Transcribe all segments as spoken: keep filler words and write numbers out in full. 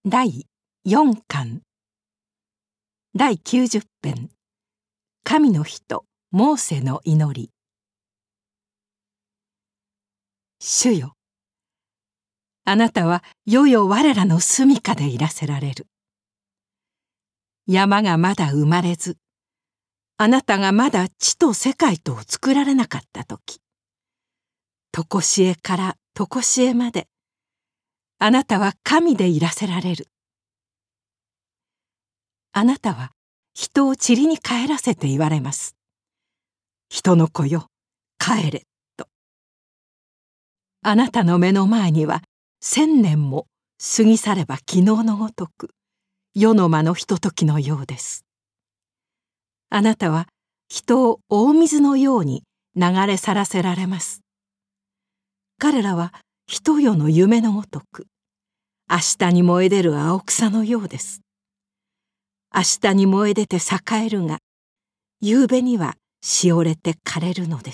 だいよんかんだいきゅうじゅっぺん神の人モーセの祈り。主よ、あなたは世々我らの住処でいらせられる。山がまだ生まれず、あなたがまだ地と世界とを作られなかったとき、とこしえからとこしえまで、あなたは神でいらせられる。あなたは人を塵に帰らせて言われます。人の子よ、帰れと。あなたの目の前には千年も過ぎ去れば昨日のごとく、世の間のひとときのようです。あなたは人を大水のように流れ去らせられます。彼らは一夜の夢のごとく、明日に燃え出る青草のようです。明日に燃え出て栄えるが、夕べにはしおれて枯れるのです。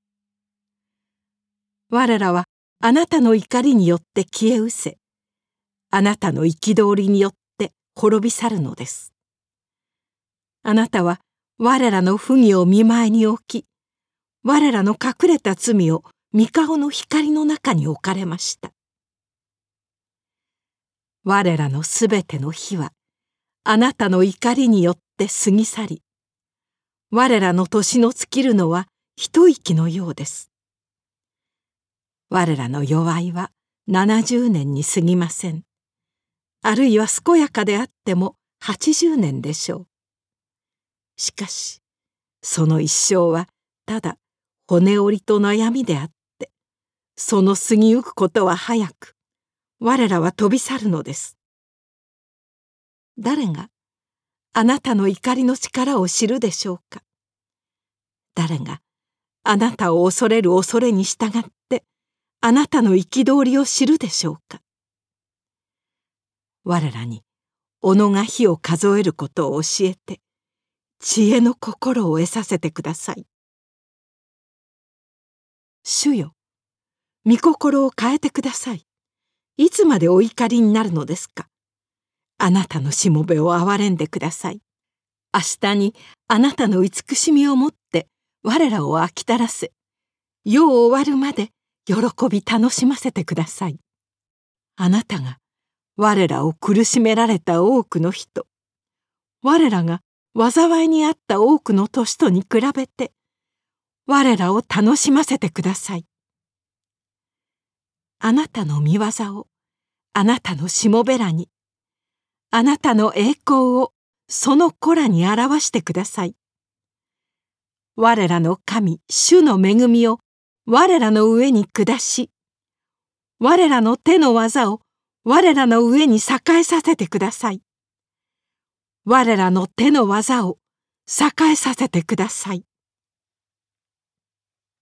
我らはあなたの怒りによって消え失せ、あなたの憤りによって滅び去るのです。あなたは我らの不義を見舞いに置き、我らの隠れた罪を御顔の光の中に置かれました。我らのすべての日は、あなたの怒りによって過ぎ去り、我らの年の尽きるのは一息のようです。我らの弱いは七十年に過ぎません。あるいは健やかであっても八十年でしょう。しかし、その一生はただ骨折りと悩みであって、その過ぎゆくことは早く、我らは飛び去るのです。誰があなたの怒りの力を知るでしょうか。誰があなたを恐れる恐れに従ってあなたの憤りを知るでしょうか。我らに斧が火を数えることを教えて、知恵の心を得させてください。主よ、御心を変えてください。いつまでお怒りになるのですか。あなたのしもべを憐れんでください。明日にあなたの慈しみをもって我らを飽きたらせ、世を終わるまで喜び楽しませてください。あなたが我らを苦しめられた多くの人、我らが災いにあった多くの年とに比べて、我らを楽しませてください。あなたの御業をあなたのしもべらに、あなたの栄光をその子らに表してください。我らの神主の恵みを我らの上に下し、我らの手の技を我らの上に栄えさせてください。我らの手の技を栄えさせてください。